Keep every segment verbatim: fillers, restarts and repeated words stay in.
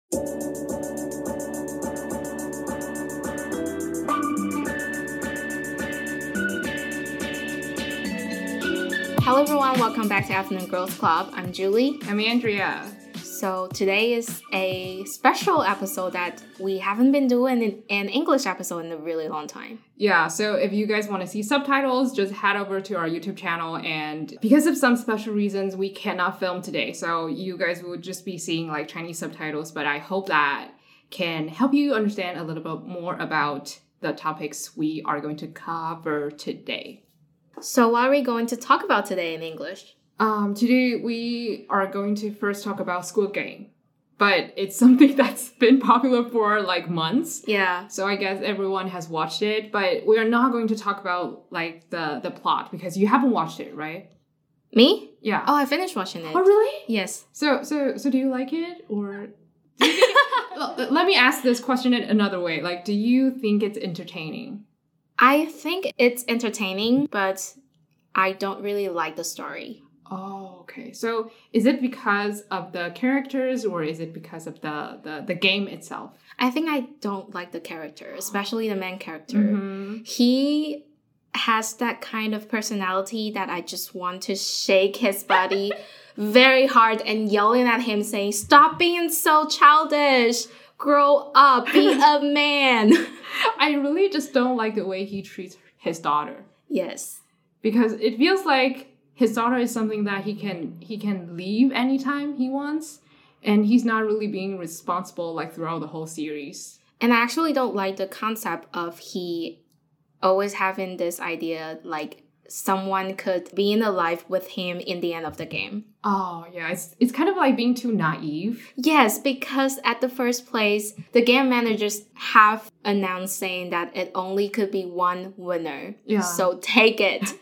Hello everyone, welcome back to Afternoon Girls Club. I'm Julie. I'm Andrea. So today is a special episode that we haven't been doing in, an English episode in a really long time. Yeah, so if you guys want to see subtitles, just head over to our YouTube channel. And because of some special reasons, we cannot film today. So you guys will just be seeing like Chinese subtitles. But I hope that can help you understand a little bit more about the topics we are going to cover today. So what are we going to talk about today in English? Um, today we are going to first talk about Squid Game. But it's something that's been popular for like months. Yeah. So I guess everyone has watched it. But we are not going to talk about like the, the plot because you haven't watched it, right? Me? Yeah. Oh, I finished watching it. Oh, really? Yes. So so so do you like it or... Do you think it, let me ask this question in another way. Like, do you think it's entertaining? I think it's entertaining, but I don't really like the story. Oh, okay. So is it because of the characters or is it because of the, the, the game itself? I think I don't like the character, especially the main character. Mm-hmm. He has that kind of personality that I just want to shake his body very hard and yelling at him saying, "Stop being so childish! Grow up, be a man!" I really just don't like the way he treats his daughter. Yes. Because it feels like his daughter is something that he can he can leave anytime he wants. And he's not really being responsible like throughout the whole series. And I actually don't like the concept of he always having this idea like someone could be in a life with him in the end of the game. Oh, yeah. It's it's kind of like being too naive. Yes, because at the first place, the game managers have announced saying that it only could be one winner. Yeah. So take it.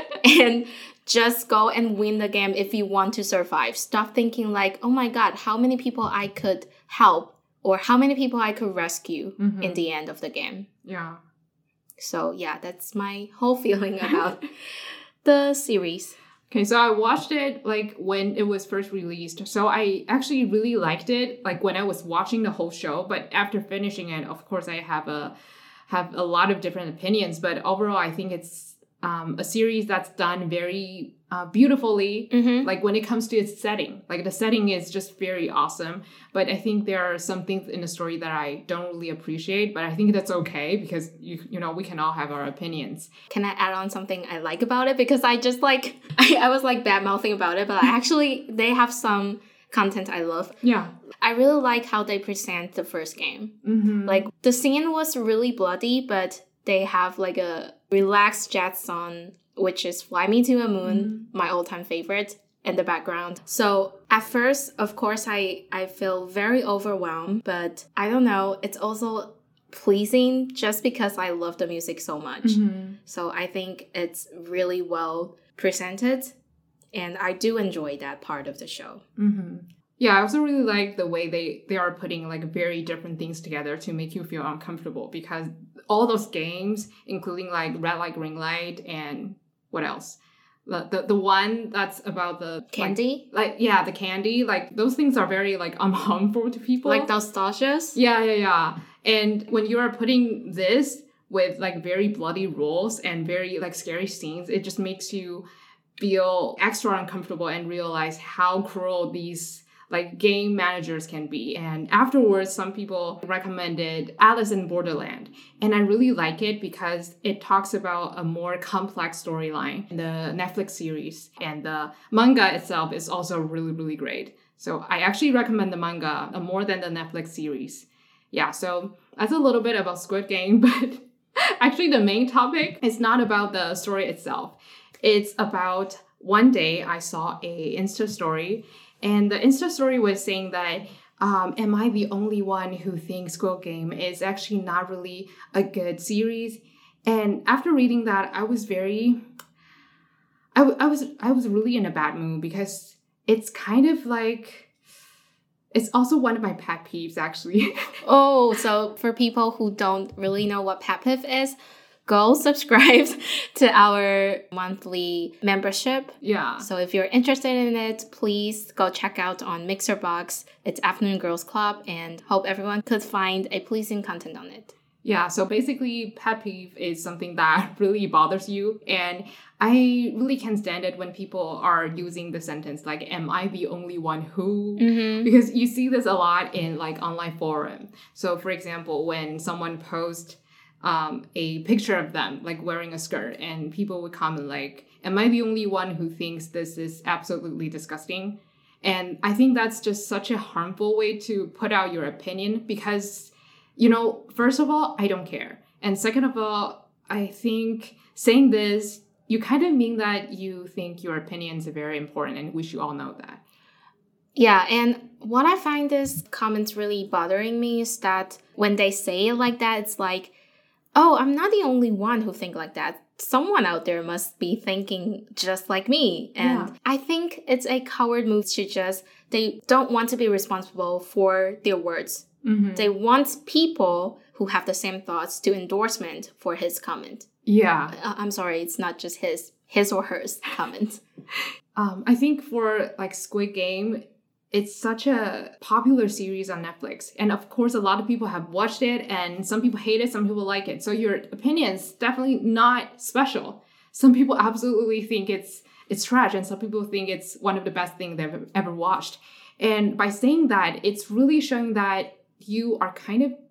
And just go and win the game if you want to survive. Stop thinking like, oh my God, how many people I could help or how many people I could rescue mm-hmm. in the end of the game. Yeah. So yeah, that's my whole feeling about the series. Okay, so I watched it like when it was first released. So I actually really liked it like when I was watching the whole show. But after finishing it, of course, I have a have a lot of different opinions. But overall, I think it's um, a series that's done very uh, beautifully. Mm-hmm. Like when it comes to its setting, like the setting is just very awesome. But I think there are some things in the story that I don't really appreciate. But I think that's okay because you you know we can all have our opinions. Can I add on something I like about it? Because I just like I, I was like bad mouthing about it, but I actually they have some content I love. Yeah. I really like how they present the first game. Mm-hmm. Like the scene was really bloody, but they have like a relaxed jazz song, which is Fly Me to a Moon, mm-hmm. my all-time favorite, in the background. So at first, of course, I, I feel very overwhelmed, but I don't know, it's also pleasing just because I love the music so much. Mm-hmm. So I think it's really well presented, and I do enjoy that part of the show. Mm-hmm. Yeah, I also really like the way they, they are putting like very different things together to make you feel uncomfortable because all those games, including like Red Light, Green Light, and what else? The the, the one that's about the... Candy? Like, like, yeah, the candy. Like, those things are very like unharmful to people. Like nostalgias? Yeah, yeah, yeah. And when you are putting this with like very bloody rules and very like scary scenes, it just makes you feel extra uncomfortable and realize how cruel these... like game managers can be. And afterwards, some people recommended Alice in Borderland. And I really like it because it talks about a more complex storyline in the Netflix series. And the manga itself is also really, really great. So I actually recommend the manga more than the Netflix series. Yeah, so that's a little bit about Squid Game, but actually the main topic is not about the story itself. It's about one day I saw a Insta story. And the Insta story was saying that, um, am I the only one who thinks Squid Game is actually not really a good series? And after reading that, I was very, I, w- I was I was really in a bad mood because it's kind of like, it's also one of my pet peeves, actually. Oh, so for people who don't really know what pet peeve is, go subscribe to our monthly membership. Yeah. So if you're interested in it, please go check out on Mixerbox. It's Afternoon Girls Club, and hope everyone could find a pleasing content on it. Yeah, so basically, pet peeve is something that really bothers you. And I really can't stand it when people are using the sentence like, am I the only one who? Mm-hmm. Because you see this a lot in like online forum. So for example, when someone posts um, a picture of them like wearing a skirt, and people would comment like, am I the only one who thinks this is absolutely disgusting? And I think that's just such a harmful way to put out your opinion because, you know, first of all, I don't care. And second of all, I think saying this, you kind of mean that you think your opinions are very important, and we should all know that. Yeah, and what I find this comments really bothering me is that when they say it like that, it's like, oh, I'm not the only one who think like that. Someone out there must be thinking just like me. And yeah. I think it's a coward move to just, they don't want to be responsible for their words. Mm-hmm. They want people who have the same thoughts to endorsement for his comment. Yeah. Uh, I'm sorry, it's not just his, his or hers comment. um, I think for like Squid Game, it's such a popular series on Netflix. And of course, a lot of people have watched it, and some people hate it, some people like it. So your opinion is definitely not special. Some people absolutely think it's it's trash, and some people think it's one of the best things they've ever watched. And by saying that, it's really showing that you are kind of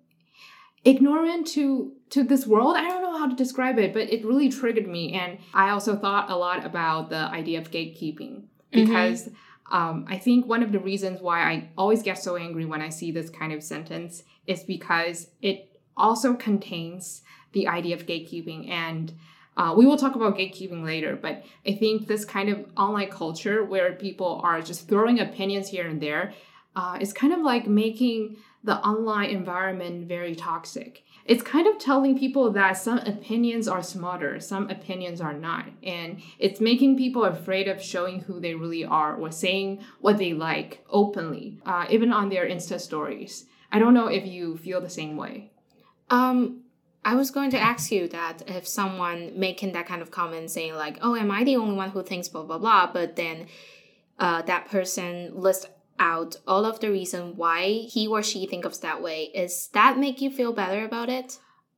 ignorant to to this world. I don't know how to describe it, but it really triggered me. And I also thought a lot about the idea of gatekeeping because mm-hmm. um, I think one of the reasons why I always get so angry when I see this kind of sentence is because it also contains the idea of gatekeeping. And uh, we will talk about gatekeeping later, but I think this kind of online culture where people are just throwing opinions here and there uh, is kind of like making the online environment very toxic. It's kind of telling people that some opinions are smarter, some opinions are not. And it's making people afraid of showing who they really are or saying what they like openly, uh, even on their Insta stories. I don't know if you feel the same way. Um, I was going to ask you that if someone making that kind of comment saying like, oh, am I the only one who thinks blah, blah, blah, but then uh, that person lists out all of the reason why he or she thinks that way, is that make you feel better about it?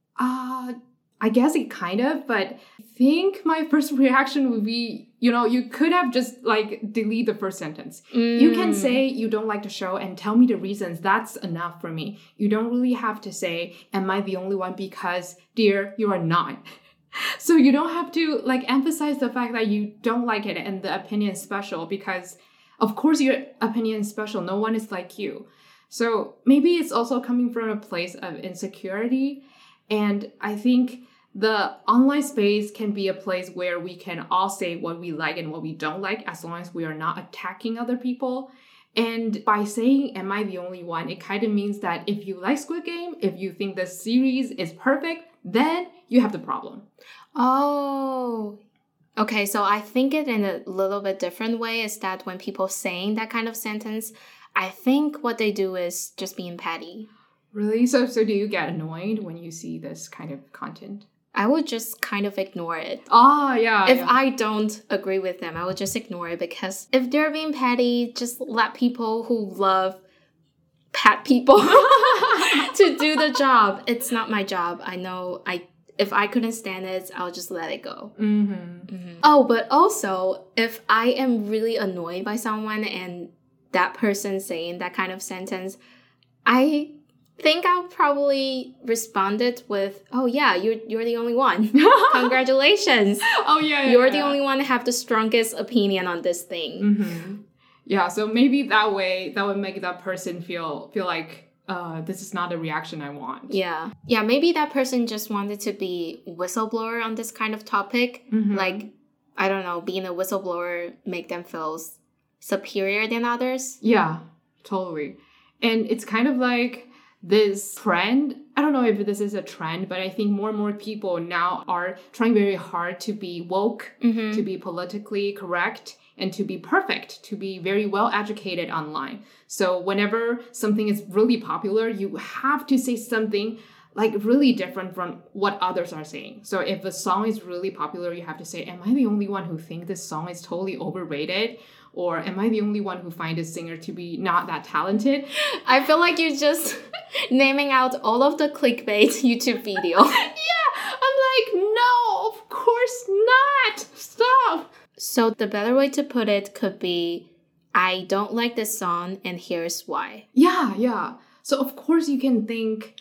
Uh, I guess it kind of, but I think my first reaction would be, you know, you could have just like delete the first sentence. Mm. You can say you don't like the show and tell me the reasons. That's enough for me. You don't really have to say, am I the only one? Because, dear, you are not. So you don't have to like emphasize the fact that you don't like it and the opinion is special, because of course your opinion is special. No one is like you. So maybe it's also coming from a place of insecurity. And I think the online space can be a place where we can all say what we like and what we don't like, as long as we are not attacking other people. And by saying, am I the only one? It kind of means that if you like Squid Game, if you think the series is perfect, then you have the problem. Oh, okay. So I think it in a little bit different way is that when people saying that kind of sentence, I think what they do is just being petty. Really? So, so do you get annoyed when you see this kind of content? I would just kind of ignore it. Oh, yeah. If yeah. I don't agree with them, I would just ignore it, because if they're being petty, just let people who love pat people to do the job. It's not my job. I know I if I couldn't stand it, I'll just let it go. Mm-hmm. Mm-hmm. Oh, but also, if I am really annoyed by someone and that person saying that kind of sentence, I think I'll probably respond it with, oh yeah, you're you're the only one. Congratulations. Oh yeah, yeah You're yeah. the only one to have the strongest opinion on this thing. Mm-hmm. Yeah, so maybe that way, that would make that person feel feel like, uh, this is not the reaction I want. Yeah. Yeah, maybe that person just wanted to be whistleblower on this kind of topic. Mm-hmm. Like, I don't know, being a whistleblower make them feel superior than others. Yeah, totally. And it's kind of like this trend. I don't know if this is a trend, but I think more and more people now are trying very hard to be woke, mm-hmm. to be politically correct, and to be perfect, to be very well educated online. So whenever something is really popular, you have to say something like really different from what others are saying. So if a song is really popular, you have to say, am I the only one who think this song is totally overrated? Or am I the only one who find this singer to be not that talented? I feel like you're just naming out all of the clickbait YouTube video. Yeah, I'm like, no, of course not. Stop. So the better way to put it could be, I don't like this song and here's why. Yeah, yeah. So of course you can think,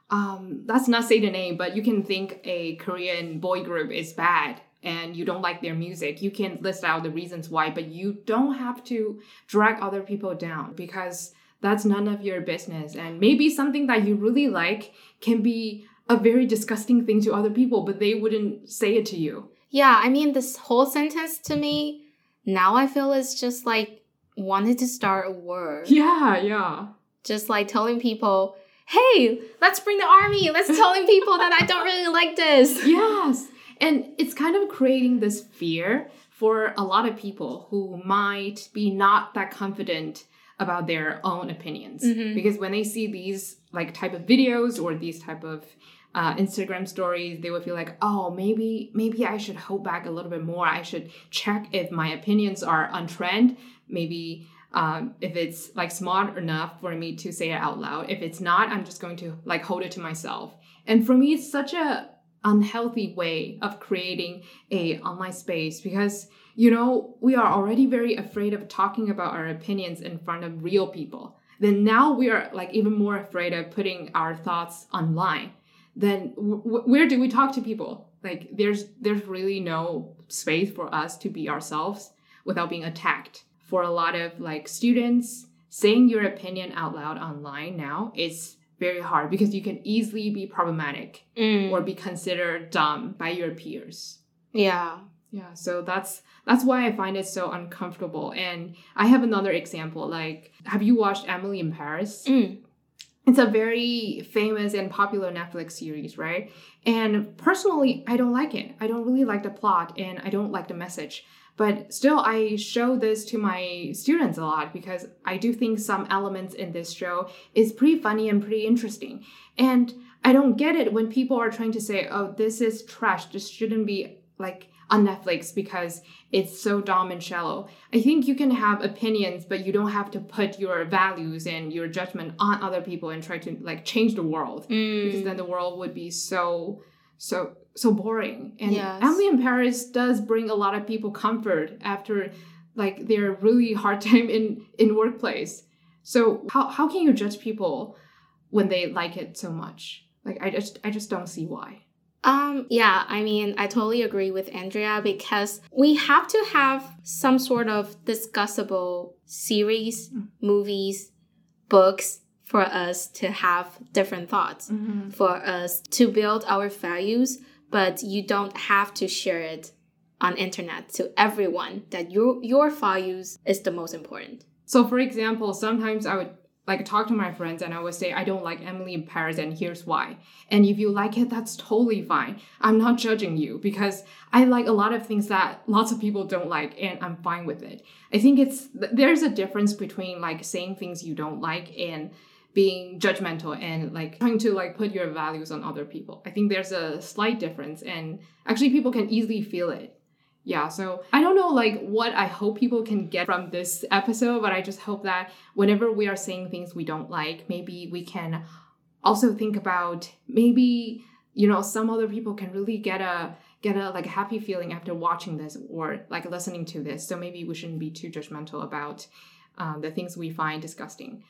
um, let's not say the name, but you can think a Korean boy group is bad and you don't like their music. You can list out the reasons why, but you don't have to drag other people down because that's none of your business. And maybe something that you really like can be a very disgusting thing to other people, but they wouldn't say it to you. Yeah, I mean, this whole sentence to me, now I feel it's just like wanted to start a war. Yeah, yeah. Just like telling people, hey, let's bring the army. Let's telling people that I don't really like this. Yes. And it's kind of creating this fear for a lot of people who might be not that confident about their own opinions. Mm-hmm. Because when they see these like type of videos or these type of uh, Instagram stories, they would feel like, oh, maybe maybe I should hold back a little bit more. I should check if my opinions are on trend. Maybe um, if it's like smart enough for me to say it out loud. If it's not, I'm just going to like hold it to myself. And for me, it's such a unhealthy way of creating a online space because, you know, we are already very afraid of talking about our opinions in front of real people. Then now we are like even more afraid of putting our thoughts online. Then w- where do we talk to people? Like there's there's really no space for us to be ourselves without being attacked. For a lot of like students, saying your opinion out loud online now is very hard because you can easily be problematic Mm. or be considered dumb by your peers. Yeah. Yeah, so that's that's why I find it so uncomfortable. And I have another example. Like, have you watched Emily in Paris? Mm. It's a very famous and popular Netflix series, right? And personally, I don't like it. I don't really like the plot and I don't like the message. But still, I show this to my students a lot because I do think some elements in this show is pretty funny and pretty interesting. And I don't get it when people are trying to say, oh, this is trash. This shouldn't be like on Netflix because it's so dumb and shallow. I think you can have opinions, but you don't have to put your values and your judgment on other people and try to like change the world Mm. because then the world would be so, so, so boring. And Yes. Emily in Paris does bring a lot of people comfort after like their really hard time in, in workplace. So how, how can you judge people when they like it so much? Like, I just, I just don't see why. Um, yeah, I mean, I totally agree with Andrea because we have to have some sort of discussable series, Mm. movies, books for us to have different thoughts, Mm-hmm. for us to build our values, but you don't have to share it on internet to everyone that your your values is the most important. So, for example, sometimes I would like talk to my friends and I would say, I don't like Emily in Paris and here's why. And if you like it, that's totally fine. I'm not judging you because I like a lot of things that lots of people don't like and I'm fine with it. I think it's, there's a difference between like saying things you don't like and being judgmental and like trying to like put your values on other people. I think there's a slight difference and actually people can easily feel it. Yeah, so I don't know like what I hope people can get from this episode, but I just hope that whenever we are saying things we don't like, maybe we can also think about maybe, you know, some other people can really get a get a like a happy feeling after watching this or like listening to this. So maybe we shouldn't be too judgmental about um, the things we find disgusting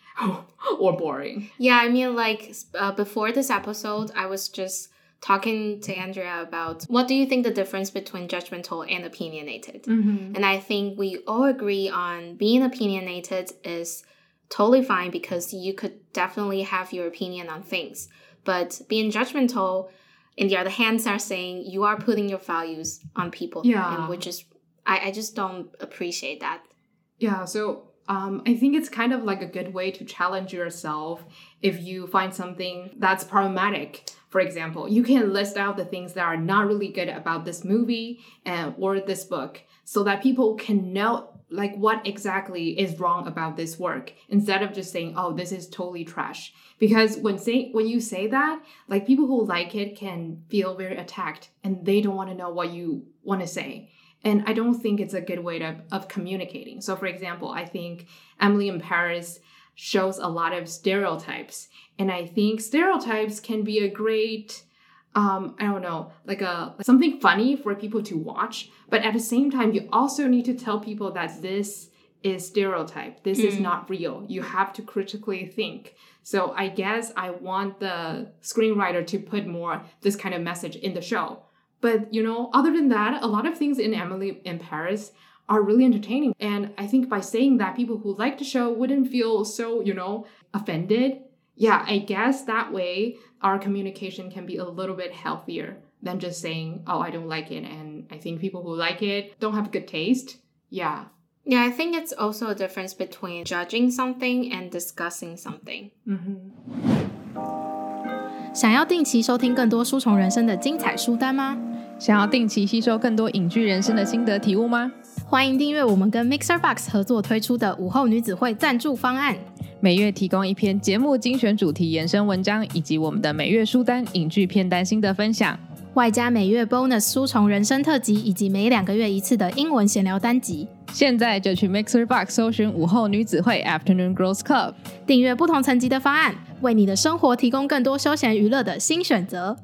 or boring. Yeah, I mean, like uh, before this episode, I was just talking to Andrea about what do you think the difference between judgmental and opinionated? Mm-hmm. And I think we all agree on being opinionated is totally fine because you could definitely have your opinion on things. But being judgmental, in the other hands, are saying you are putting your values on people. Yeah. And which is, I, I just don't appreciate that. Yeah, so um, I think it's kind of like a good way to challenge yourself if you find something that's problematic. For example, you can list out the things that are not really good about this movie and or this book so that people can know like what exactly is wrong about this work instead of just saying, oh, this is totally trash. Because when say when you say that, like people who like it can feel very attacked and they don't want to know what you want to say. And I don't think it's a good way to, of communicating. So for example, I think Emily in Paris shows a lot of stereotypes. And I think stereotypes can be a great, um, I don't know, like a something funny for people to watch. But at the same time, you also need to tell people that this is stereotype. This mm. is not real. You have to critically think. So I guess I want the screenwriter to put more this kind of message in the show. But, you know, other than that, a lot of things in Emily in Paris are really entertaining. And I think by saying that, people who like the show wouldn't feel so, you know, offended. Yeah, I guess that way our communication can be a little bit healthier than just saying, oh, I don't like it. And I think people who like it don't have good taste. Yeah. Yeah, I think it's also a difference between judging something and discussing something. Mm-hmm. 想要定期收听更多书虫人生的精彩书单吗？ 想要定期吸收更多影剧人生的心得体悟吗？ 欢迎订阅我们跟 MixerBox 合作推出的午后女子会赞助方案， 每月提供一篇节目精选主题延伸文章，以及我们的每月书单、影剧片单心得分享， 外加每月 bonus 书虫人生特辑，以及每两个月一次的英文闲聊单集。 现在就去 MixerBox 搜寻午后女子会 Afternoon Girls Club， 订阅不同层级的方案，为你的生活提供更多休闲娱乐的新选择。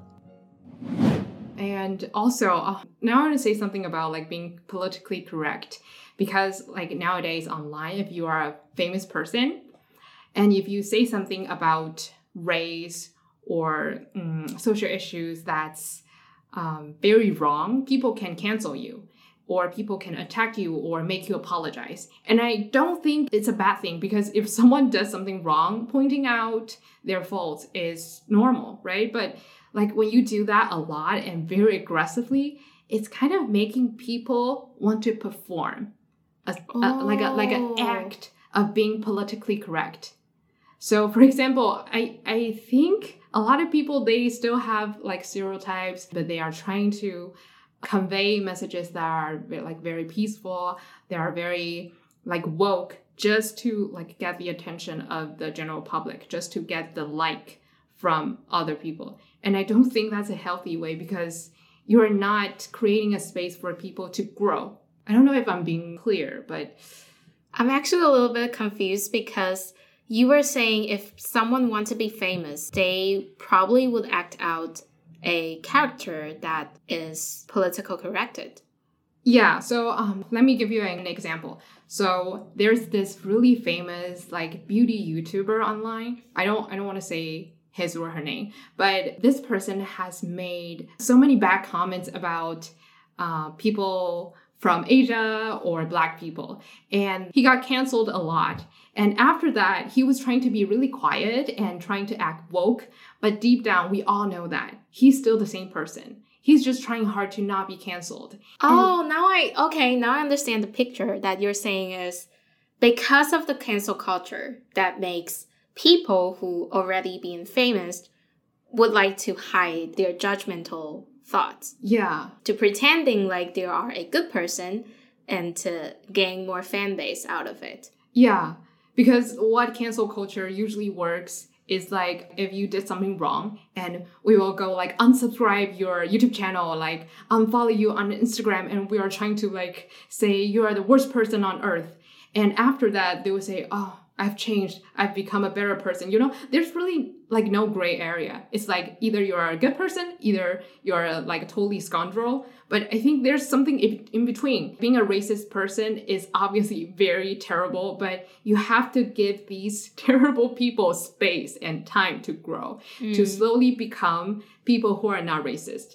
And also, uh, now I want to say something about like being politically correct, because like nowadays online, if you are a famous person and if you say something about race or um, social issues that's um, very wrong, people can cancel you, or people can attack you or make you apologize. And I don't think it's a bad thing, because if someone does something wrong, pointing out their faults is normal, right? But like when you do that a lot and very aggressively, it's kind of making people want to perform a, oh. a, like a like an act of being politically correct. So for example, I I think a lot of people, they still have like stereotypes, but they are trying to convey messages that are like very peaceful. They are very like woke, just to like get the attention of the general public, just to get the like from other people. And I don't think that's a healthy way, because you're not creating a space for people to grow. I don't know if I'm being clear, but I'm actually a little bit confused, because you were saying if someone wants to be famous, they probably would act out a character that is political corrected. Yeah, so um, let me give you an example. So there's this really famous like beauty YouTuber online. I don't I don't want to say his or her name, but this person has made so many bad comments about uh, people from Asia or Black people, and he got canceled a lot. And after that, he was trying to be really quiet and trying to act woke, but deep down, we all know that he's still the same person. He's just trying hard to not be canceled. Oh, and now I, okay, now I understand the picture that you're saying is because of the cancel culture that makes people who already being famous would like to hide their judgmental thoughts. Yeah. To pretending like they are a good person and to gain more fan base out of it. Yeah. Because what cancel culture usually works is like if you did something wrong and we will go like unsubscribe your YouTube channel, like unfollow you on Instagram, and we are trying to like say you are the worst person on earth. And after that, they will say, oh, I've changed. I've become a better person. You know, there's really like no gray area. It's like either you're a good person, either you're a, like a totally scoundrel. But I think there's something in, in between. Being a racist person is obviously very terrible, but you have to give these terrible people space and time to grow, mm. to slowly become people who are not racist.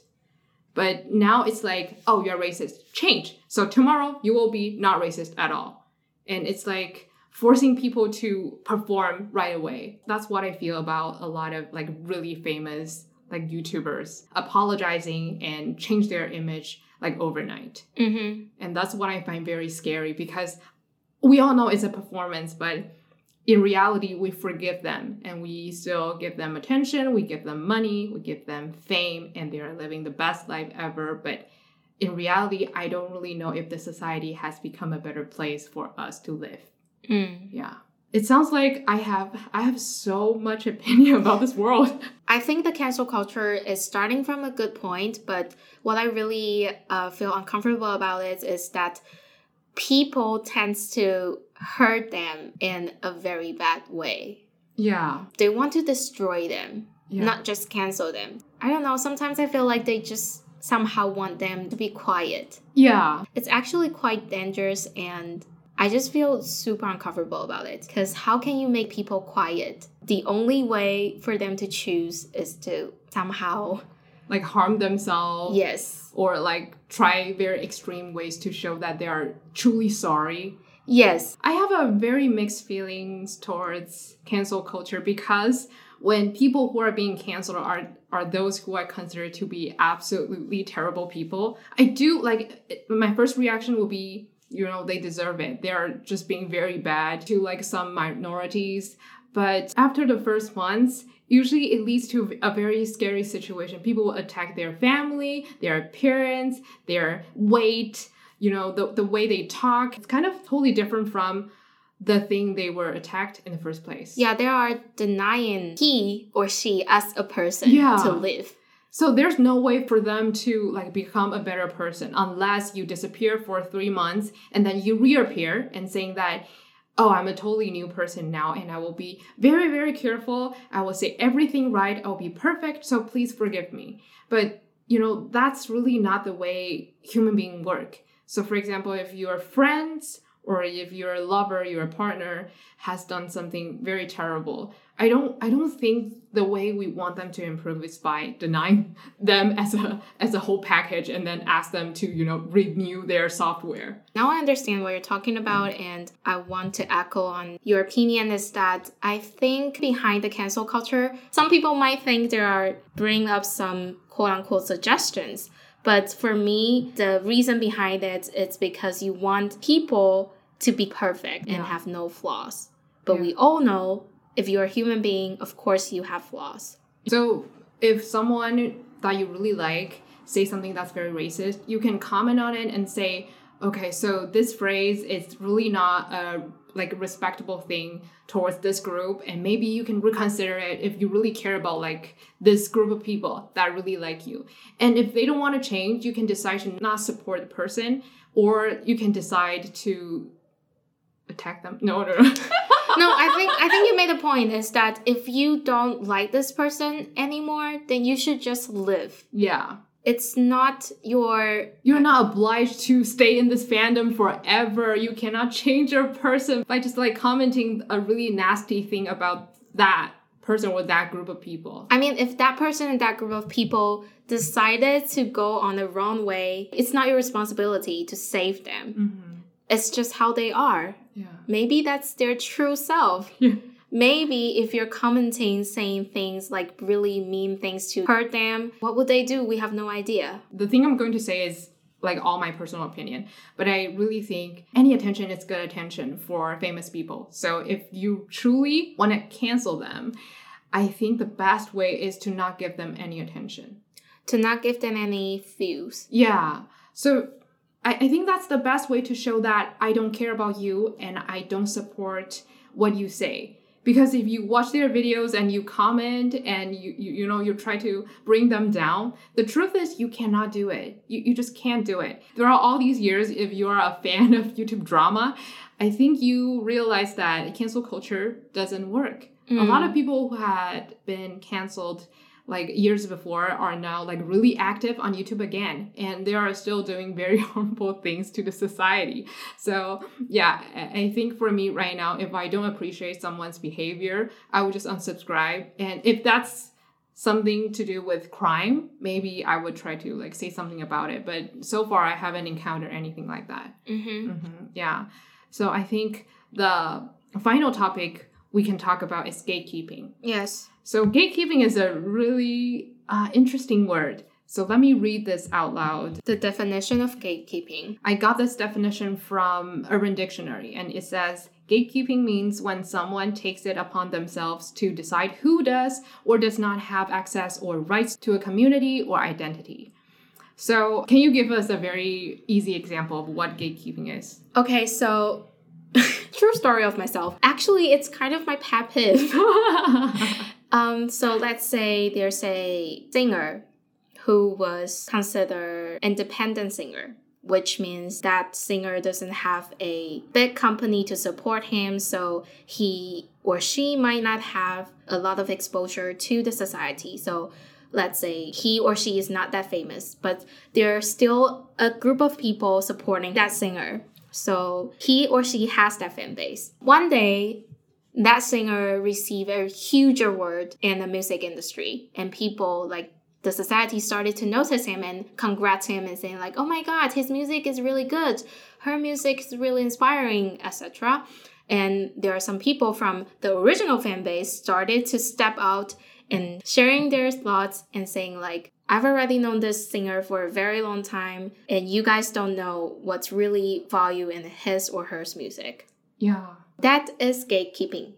But now it's like, oh, you're racist. Change. So tomorrow you will be not racist at all. And it's like forcing people to perform right away. That's what I feel about a lot of like really famous like YouTubers apologizing and change their image like overnight. Mm-hmm. And that's what I find very scary, because we all know it's a performance, but in reality, we forgive them and we still give them attention, we give them money, we give them fame, and they're living the best life ever. But in reality, I don't really know if the society has become a better place for us to live. Mm. Yeah. It sounds like I have I have so much opinion about this world. I think the cancel culture is starting from a good point, but what I really uh, feel uncomfortable about it is that people tends to hurt them in a very bad way. Yeah. They want to destroy them, Yeah. not just cancel them. I don't know, sometimes I feel like they just somehow want them to be quiet. Yeah. It's actually quite dangerous, and I just feel super uncomfortable about it. Because how can you make people quiet? The only way for them to choose is to somehow... Like harm themselves. Yes. Or like try very extreme ways to show that they are truly sorry. Yes. I have a very mixed feelings towards cancel culture because when people who are being canceled are are those who I consider to be absolutely terrible people, I do like, my first reaction will be, you know, they deserve it. They are just being very bad to like some minorities. But after the first months, usually it leads to a very scary situation. People will attack their family, their appearance, their weight, you know, the, the way they talk. It's kind of totally different from the thing they were attacked in the first place. Yeah, they are denying he or she as a person Yeah. to live. So there's no way for them to like become a better person unless you disappear for three months and then you reappear and saying that, oh, I'm a totally new person now and I will be very, very careful. I will say everything right. I'll be perfect. So please forgive me. But, you know, that's really not the way human beings work. So for example, if your friends or if your lover, your partner has done something very terrible, I don't I don't think the way we want them to improve is by denying them as a as a whole package and then ask them to, you know, renew their software. Now I understand what you're talking about, and I want to echo on your opinion is that I think behind the cancel culture, some people might think there are bring up some quote-unquote suggestions. But for me, the reason behind it is because you want people to be perfect and Yeah. have no flaws. But Yeah. we all know if you're a human being, of course you have flaws. So if someone that you really like say something that's very racist, you can comment on it and say, okay, so this phrase is really not a like respectable thing towards this group, and maybe you can reconsider it if you really care about like this group of people that really like you. And if they don't want to change, you can decide to not support the person, or you can decide to attack them. No, no, no. No, I think I think you made a point is that if you don't like this person anymore, then you should just live. Yeah. It's not your... You're not obliged to stay in this fandom forever. You cannot change your person by just like commenting a really nasty thing about that person or that group of people. I mean, if that person and that group of people decided to go on the wrong way, it's not your responsibility to save them. Mm-hmm. It's just how they are. Yeah. Maybe that's their true self. Yeah. Maybe if you're commenting, saying things like really mean things to hurt them, what would they do? We have no idea. The thing I'm going to say is like all my personal opinion, but I really think any attention is good attention for famous people. So if you truly want to cancel them, I think the best way is to not give them any attention. To not give them any views. Yeah. So I, I think that's the best way to show that I don't care about you and I don't support what you say. Because if you watch their videos and you comment and you, you you know, you try to bring them down, the truth is you cannot do it. You, you just can't do it. There are all these years, if you're a fan of YouTube drama, I think you realize that cancel culture doesn't work. Mm. A lot of people who had been canceled like years before are now like really active on YouTube again, and they are still doing very harmful things to the society. So yeah, I think for me right now, if I don't appreciate someone's behavior, I would just unsubscribe. And if that's something to do with crime, maybe I would try to like say something about it. But so far I haven't encountered anything like that. Mm-hmm. Mm-hmm. Yeah. So I think the final topic we can talk about is gatekeeping. Yes. So gatekeeping is a really uh, interesting word. So let me read this out loud. The definition of gatekeeping. I got this definition from Urban Dictionary, and it says, gatekeeping means when someone takes it upon themselves to decide who does or does not have access or rights to a community or identity. So can you give us a very easy example of what gatekeeping is? Okay, so true story of myself. Actually, it's kind of my pet peeve. um, so let's say there's a singer who was considered independent singer, which means that singer doesn't have a big company to support him, so he or she might not have a lot of exposure to the society. So let's say he or she is not that famous, but there's still a group of people supporting that singer. So he or she has that fan base. One day, that singer received a huge award in the music industry, and people like the society started to notice him and congrats him and saying like, oh my God, his music is really good. Her music is really inspiring, et cetera. And there are some people from the original fan base started to step out and sharing their thoughts and saying like, I've already known this singer for a very long time, and you guys don't know what's really value in his or her music. Yeah. That is gatekeeping.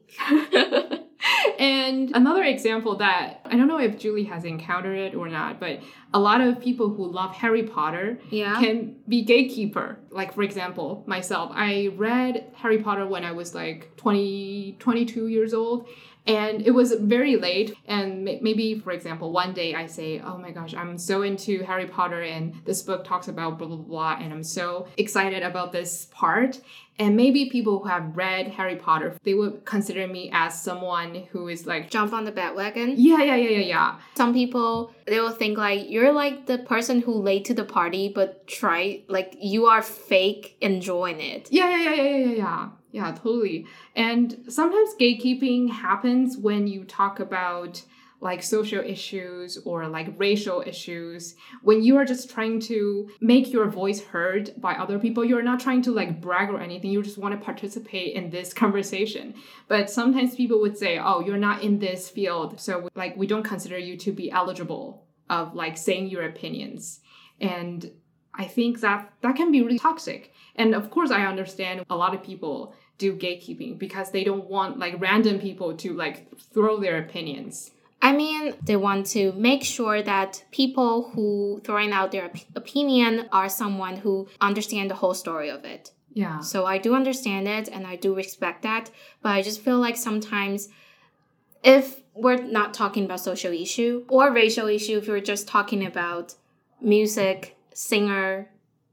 And another example that, I don't know if Julie has encountered it or not, but a lot of people who love Harry Potter yeah. can be gatekeeper. Like, for example, myself, I read Harry Potter when I was like twenty, twenty-two years old. And it was very late. And maybe, for example, one day I say, oh my gosh, I'm so into Harry Potter and this book talks about blah, blah, blah. And I'm so excited about this part. And maybe people who have read Harry Potter, they would consider me as someone who is like... jump on the bandwagon? Yeah, yeah, yeah, yeah, yeah. Some people, they will think like, you're like the person who late to the party, but try, like, you are fake enjoying it. Yeah, yeah, yeah, yeah, yeah, yeah. Yeah, totally. And sometimes gatekeeping happens when you talk about like social issues or like racial issues, when you are just trying to make your voice heard by other people. You're not trying to like brag or anything. You just want to participate in this conversation. But sometimes people would say, oh, you're not in this field, so like we don't consider you to be eligible of like saying your opinions. And I think that that can be really toxic. And of course, I understand a lot of people do gatekeeping because they don't want like random people to like throw their opinions. I mean, they want to make sure that people who throwing out their op- opinion are someone who understand the whole story of it. Yeah. So I do understand it and I do respect that, but I just feel like sometimes if we're not talking about social issue or racial issue, if we're just talking about music, singer,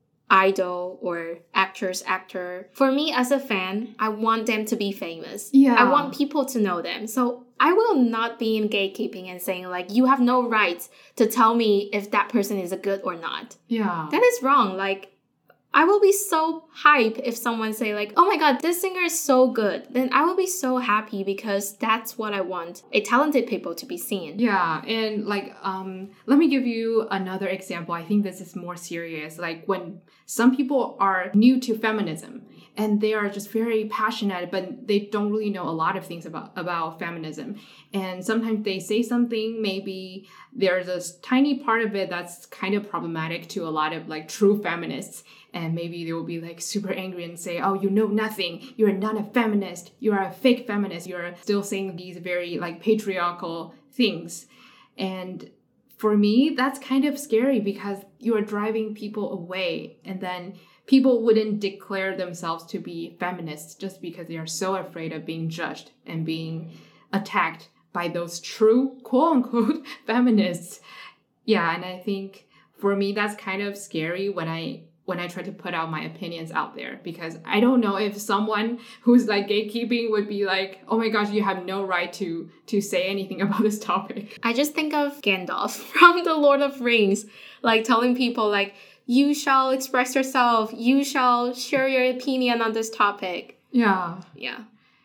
idol, or actress, actor, for me as a fan, I want them to be famous. Yeah. I want people to know them. So I will not be in gatekeeping and saying like, you have no right to tell me if that person is a good or not. Yeah. That is wrong. Like, I will be so hype if someone say like, oh my God, this singer is so good. Then I will be so happy because that's what I want, a talented people to be seen. Yeah, and like, um, let me give you another example. I think this is more serious. Like when some people are new to feminism and they are just very passionate, but they don't really know a lot of things about, about feminism. And sometimes they say something, maybe there's a tiny part of it that's kind of problematic to a lot of like true feminists. And maybe they will be like super angry and say, oh, you know nothing. You're not a feminist. You are a fake feminist. You're still saying these very like patriarchal things. And for me, that's kind of scary because you are driving people away. And then people wouldn't declare themselves to be feminists just because they are so afraid of being judged and being attacked by those true quote unquote feminists. Yeah, and I think for me, that's kind of scary when I when I try to put out my opinions out there, because I don't know if someone who's like gatekeeping would be like, oh my gosh, you have no right to to say anything about this topic. I just think of Gandalf from The Lord of Rings, like telling people like, you shall express yourself, you shall share your opinion on this topic. Yeah. Yeah.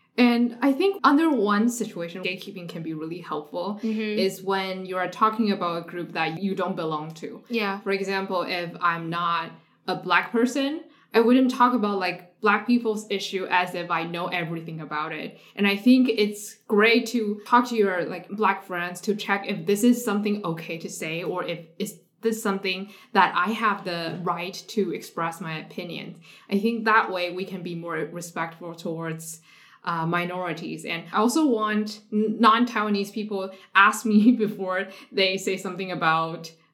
And I think under one situation, gatekeeping can be really helpful Mm-hmm. is when you are talking about a group that you don't belong to. Yeah. For example, if I'm not a Black person, I wouldn't talk about like Black people's issue as if I know everything about it. And I think it's great to talk to your like Black friends to check if this is something okay to say, or if is this something that I have the right to express my opinion. I think that way we can be more respectful towards uh, minorities. And I also want non-Taiwanese people ask me before they say something about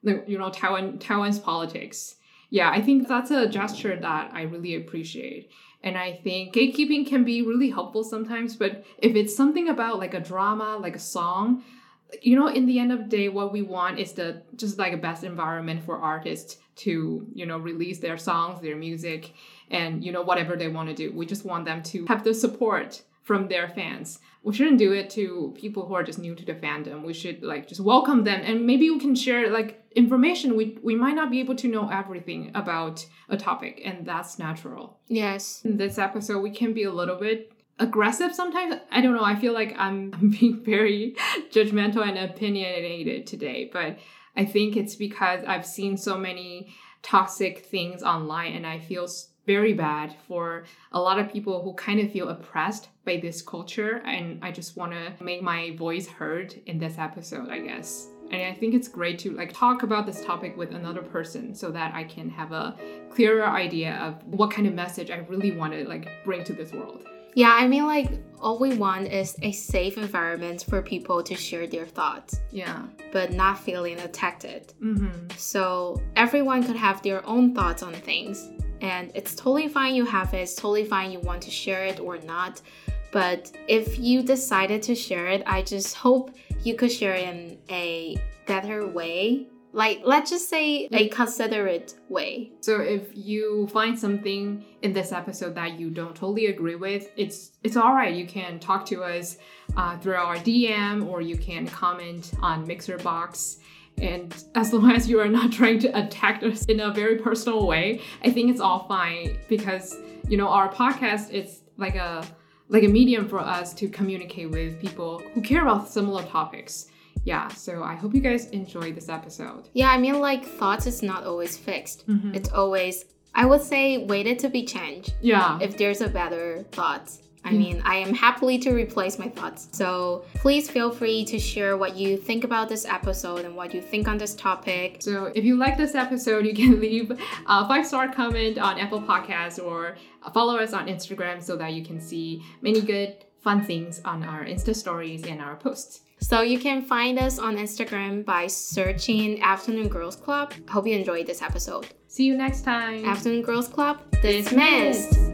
you know, Taiwan Taiwan's politics. Yeah, I think that's a gesture that I really appreciate. And I think gatekeeping can be really helpful sometimes, but if it's something about like a drama, like a song, you know, in the end of the day, what we want is the just like a best environment for artists to, you know, release their songs, their music, and, you know, whatever they want to do. We just want them to have the support from their fans. We shouldn't do it to people who are just new to the fandom. We should like just welcome them, and maybe we can share like information. We we might not be able to know everything about a topic, and that's natural. Yes. In this episode, we can be a little bit aggressive sometimes. I don't know. I feel like I'm, I'm being very judgmental and opinionated today, but I think it's because I've seen so many toxic things online, and I feel very bad for a lot of people who kind of feel oppressed by this culture. And I just want to make my voice heard in this episode, I guess. And I think it's great to like talk about this topic with another person so that I can have a clearer idea of what kind of message I really want to like bring to this world. Yeah, I mean, like, all we want is a safe environment for people to share their thoughts. Yeah. But not feeling attacked. Mm-hmm. So everyone could have their own thoughts on things. And it's totally fine you have it. It's totally fine you want to share it or not. But if you decided to share it, I just hope you could share it in a better way. Like, let's just say a considerate way. So if you find something in this episode that you don't totally agree with, it's it's all right. You can talk to us uh, through our D M, or you can comment on Mixerbox. And as long as you are not trying to attack us in a very personal way, I think it's all fine, because, you know, our podcast is like a like a medium for us to communicate with people who care about similar topics. Yeah, so I hope you guys enjoy this episode. Yeah, I mean, like, thoughts is not always fixed. Mm-hmm. It's always, I would say, waited to be changed. Yeah. If there's a better thought. I Mm. mean, I am happily to replace my thoughts. So please feel free to share what you think about this episode and what you think on this topic. So if you like this episode, you can leave a five-star comment on Apple Podcasts, or follow us on Instagram so that you can see many good, fun things on our Insta stories and our posts. So you can find us on Instagram by searching Afternoon Girls Club. Hope you enjoyed this episode. See you next time. Afternoon Girls Club, Dismissed. dismissed.